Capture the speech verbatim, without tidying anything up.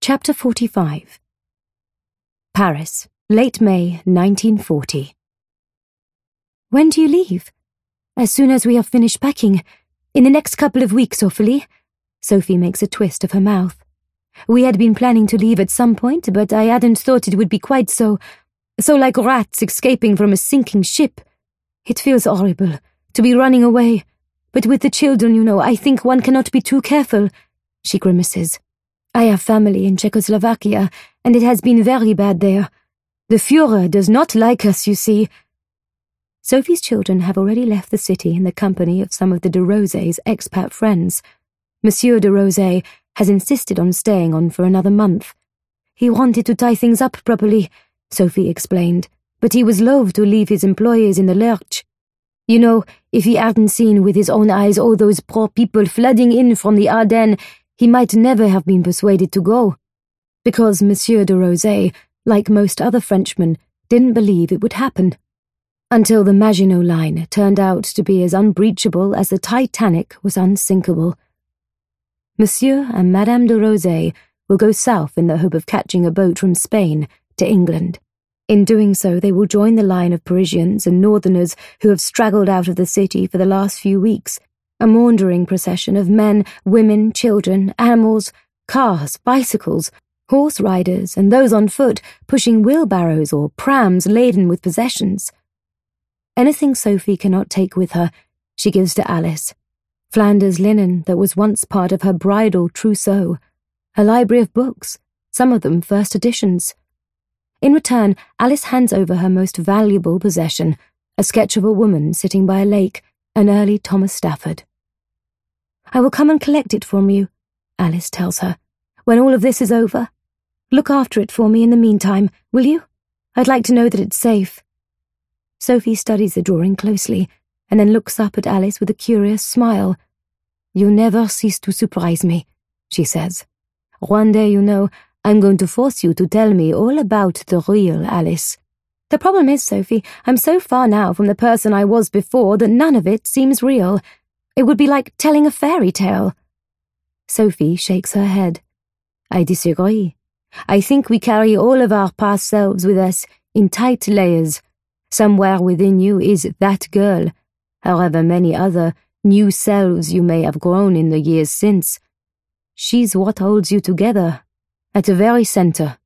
Chapter forty-five. Paris, late May nineteen forty. When do you leave? As soon as we have finished packing. In the next couple of weeks, hopefully. Sophie makes a twist of her mouth. We had been planning to leave at some point, but I hadn't thought it would be quite so... so like rats escaping from a sinking ship. It feels horrible, to be running away. But with the children, you know, I think one cannot be too careful. She grimaces. I have family in Czechoslovakia, and it has been very bad there. The Führer does not like us, you see. Sophie's children have already left the city in the company of some of the de Rose's expat friends. Monsieur de Rose has insisted on staying on for another month. He wanted to tie things up properly, Sophie explained, but he was loath to leave his employees in the lurch. You know, if he hadn't seen with his own eyes all those poor people flooding in from the Ardennes, he might never have been persuaded to go. Because Monsieur de Rose, like most other Frenchmen, didn't believe it would happen. Until the Maginot Line turned out to be as unbreachable as the Titanic was unsinkable. Monsieur and Madame de Rose will go south in the hope of catching a boat from Spain to England. In doing so, they will join the line of Parisians and Northerners who have straggled out of the city for the last few weeks, a maundering procession of men, women, children, animals, cars, bicycles, horse riders, and those on foot pushing wheelbarrows or prams laden with possessions. Anything Sophie cannot take with her, she gives to Alice. Flanders linen that was once part of her bridal trousseau, a library of books, some of them first editions. In return, Alice hands over her most valuable possession, a sketch of a woman sitting by a lake, an early Thomas Stafford. I will come and collect it from you, Alice tells her, when all of this is over. Look after it for me in the meantime, will you? I'd like to know that it's safe. Sophie studies the drawing closely, and then looks up at Alice with a curious smile. You never cease to surprise me, she says. One day, you know, I'm going to force you to tell me all about the real Alice. The problem is, Sophie, I'm so far now from the person I was before that none of it seems real. It would be like telling a fairy tale. Sophie shakes her head. I disagree. I think we carry all of our past selves with us in tight layers. Somewhere within you is that girl, however many other new selves you may have grown in the years since. She's what holds you together, at the very center.